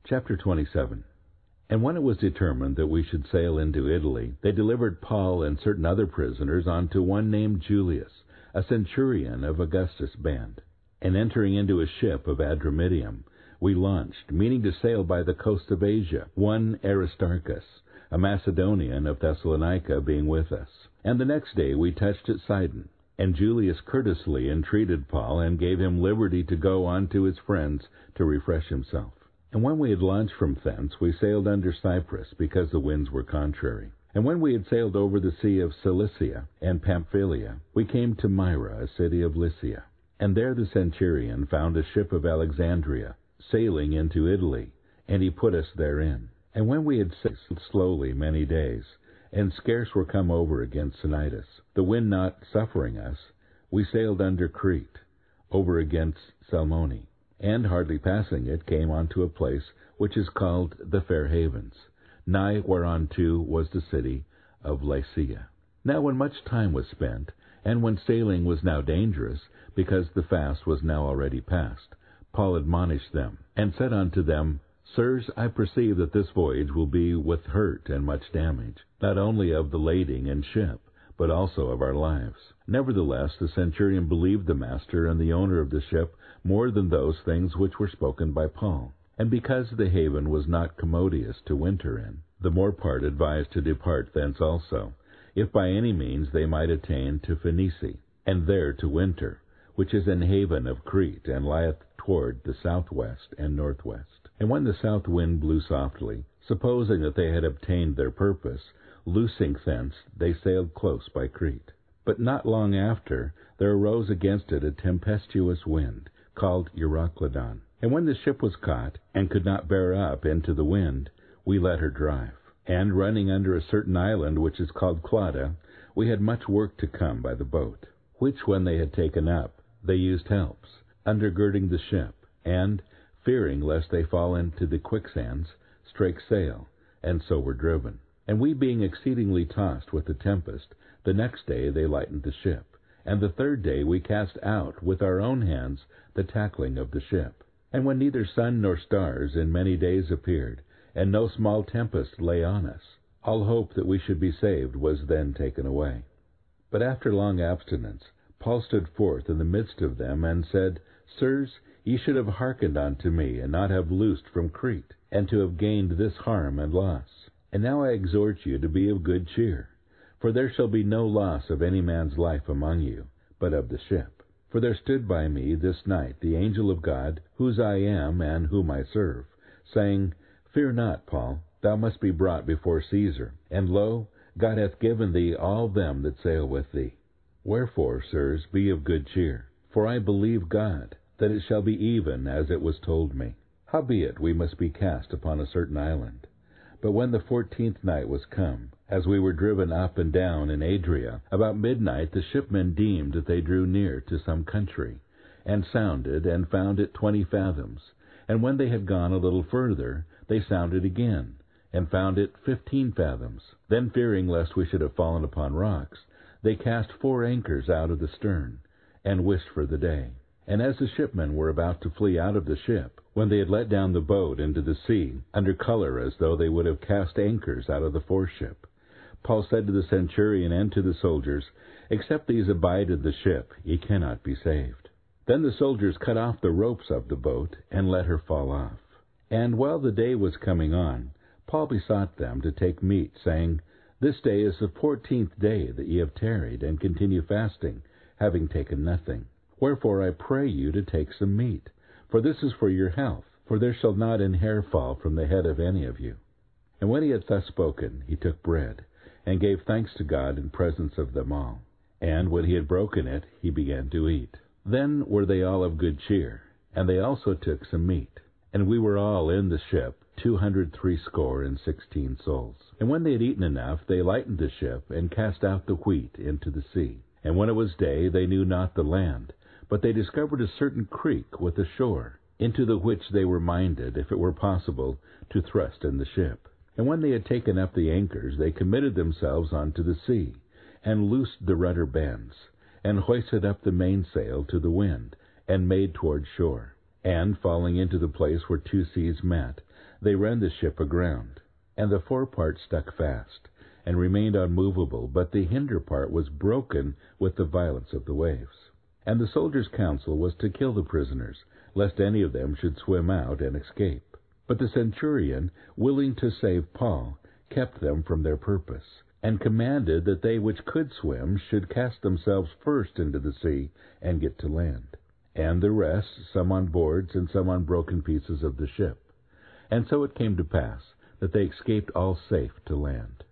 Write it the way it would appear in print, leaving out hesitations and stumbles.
Chapter 27. And when it was determined that we should sail into Italy, they delivered Paul and certain other prisoners unto one named Julius, a centurion of Augustus' band. And entering into a ship of Adramyttium, we launched, meaning to sail by the coast of Asia, one Aristarchus, a Macedonian of Thessalonica, being with us. And the next day we touched at Sidon. And Julius courteously entreated Paul, and gave him liberty to go unto his friends to refresh himself. And when we had launched from thence, we sailed under Cyprus, because the winds were contrary. And when we had sailed over the sea of Cilicia and Pamphylia, we came to Myra, a city of Lycia. And there the centurion found a ship of Alexandria, sailing into Italy, and he put us therein. And when we had sailed slowly many days, and scarce were come over against Cnidus, the wind not suffering us, we sailed under Crete, over against Salmone, and hardly passing it, came unto a place which is called the Fair Havens, nigh whereunto was the city of Lycia. Now when much time was spent, and when sailing was now dangerous, because the fast was now already past, Paul admonished them, and said unto them, Sirs, I perceive that this voyage will be with hurt and much damage, not only of the lading and ship, but also of our lives. Nevertheless, the centurion believed the master and the owner of the ship more than those things which were spoken by Paul. And because the haven was not commodious to winter in, the more part advised to depart thence also, if by any means they might attain to Phoenice, and there to winter, which is an haven of Crete, and lieth toward the southwest and northwest. And when the south wind blew softly, supposing that they had obtained their purpose, loosing thence, they sailed close by Crete. But not long after, there arose against it a tempestuous wind, called Euroclydon. And when the ship was caught, and could not bear up into the wind, we let her drive. And running under a certain island which is called Clauda, we had much work to come by the boat, which when they had taken up, they used helps, undergirding the ship, and, fearing lest they fall into the quicksands, strake sail, and so were driven. And we being exceedingly tossed with the tempest, the next day they lightened the ship, and the third day we cast out with our own hands the tackling of the ship. And when neither sun nor stars in many days appeared, and no small tempest lay on us, all hope that we should be saved was then taken away. But after long abstinence, Paul stood forth in the midst of them, and said, Sirs, ye should have hearkened unto me, and not have loosed from Crete, and to have gained this harm and loss. And now I exhort you to be of good cheer, for there shall be no loss of any man's life among you, but of the ship. For there stood by me this night the angel of God, whose I am and whom I serve, saying, Fear not, Paul, thou must be brought before Caesar, and lo, God hath given thee all them that sail with thee. Wherefore, sirs, be of good cheer, for I believe God, that it shall be even as it was told me. Howbeit we must be cast upon a certain island. But when the 14th night was come, as we were driven up and down in Adria, about midnight the shipmen deemed that they drew near to some country, and sounded, and found it 20 fathoms. And when they had gone a little further, they sounded again, and found it 15 fathoms. Then fearing lest we should have fallen upon rocks, they cast 4 anchors out of the stern, and wished for the day. And as the shipmen were about to flee out of the ship, when they had let down the boat into the sea, under color as though they would have cast anchors out of the foreship, Paul said to the centurion and to the soldiers, Except these abide in the ship, ye cannot be saved. Then the soldiers cut off the ropes of the boat, and let her fall off. And while the day was coming on, Paul besought them to take meat, saying, This day is the 14th day that ye have tarried, and continue fasting, having taken nothing. Wherefore I pray you to take some meat, for this is for your health, for there shall not an hair fall from the head of any of you. And when he had thus spoken, he took bread, and gave thanks to God in presence of them all. And when he had broken it, he began to eat. Then were they all of good cheer, and they also took some meat. And we were all in the ship 260 souls. And when they had eaten enough, they lightened the ship, and cast out the wheat into the sea. And when it was day, they knew not the land, but they discovered a certain creek with a shore, into the which they were minded, if it were possible, to thrust in the ship. And when they had taken up the anchors, they committed themselves unto the sea, and loosed the rudder bands, and hoisted up the mainsail to the wind, and made toward shore. And falling into the place where 2 seas met, they ran the ship aground, and the forepart stuck fast, and remained unmovable, but the hinder part was broken with the violence of the waves. And the soldiers' counsel was to kill the prisoners, lest any of them should swim out and escape. But the centurion, willing to save Paul, kept them from their purpose, and commanded that they which could swim should cast themselves first into the sea and get to land, and the rest, some on boards and some on broken pieces of the ship. And so it came to pass that they escaped all safe to land.